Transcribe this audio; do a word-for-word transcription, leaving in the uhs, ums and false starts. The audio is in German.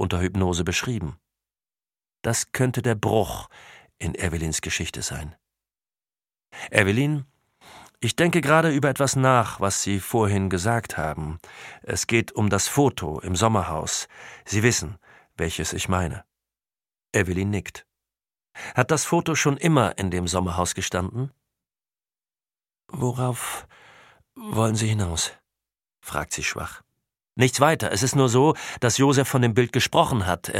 unter Hypnose beschrieben. Das könnte der Bruch in Evelyns Geschichte sein. Evelyn, ich denke gerade über etwas nach, was Sie vorhin gesagt haben. Es geht um das Foto im Sommerhaus. Sie wissen, welches ich meine. Evelyn nickt. Hat das Foto schon immer in dem Sommerhaus gestanden? Worauf wollen Sie hinaus? Fragt sie schwach. Nichts weiter. Es ist nur so, dass Josef von dem Bild gesprochen hat.